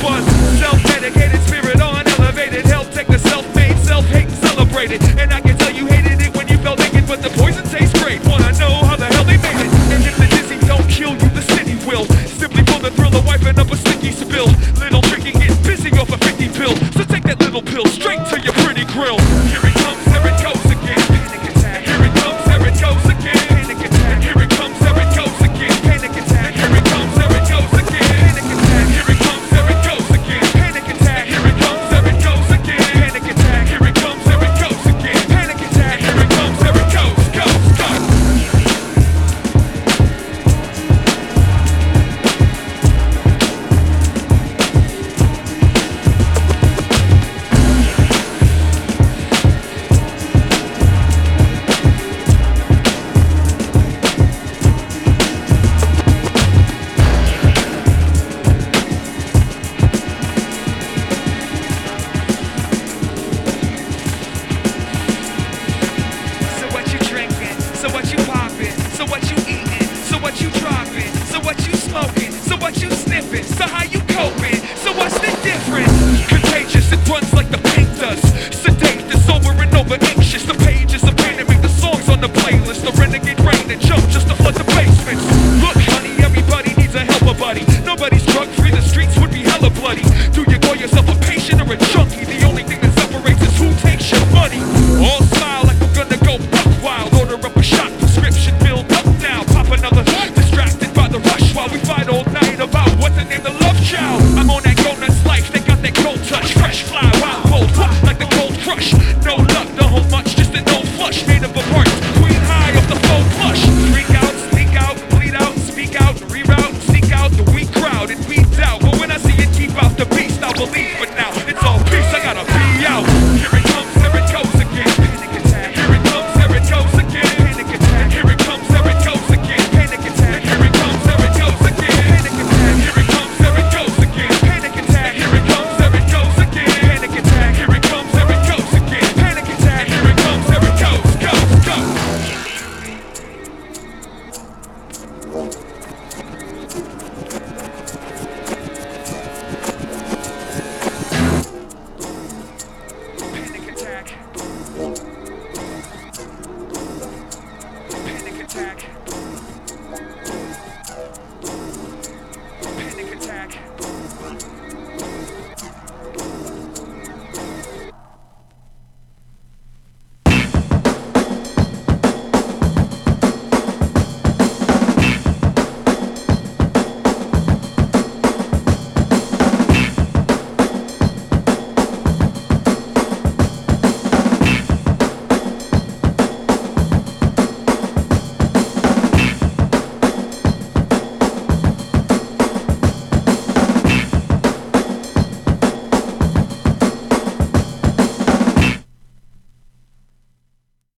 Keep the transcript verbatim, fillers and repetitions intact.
was. Self-dedicated, spirit on elevated. Help take the self-made, self-hate and celebrate it. And I can tell you hated it when you felt naked, but the poison tastes great. Wanna know how the hell they made it? And if the dizzy don't kill you, the city will. Simply for the thrill of wiping up a sticky spill. Little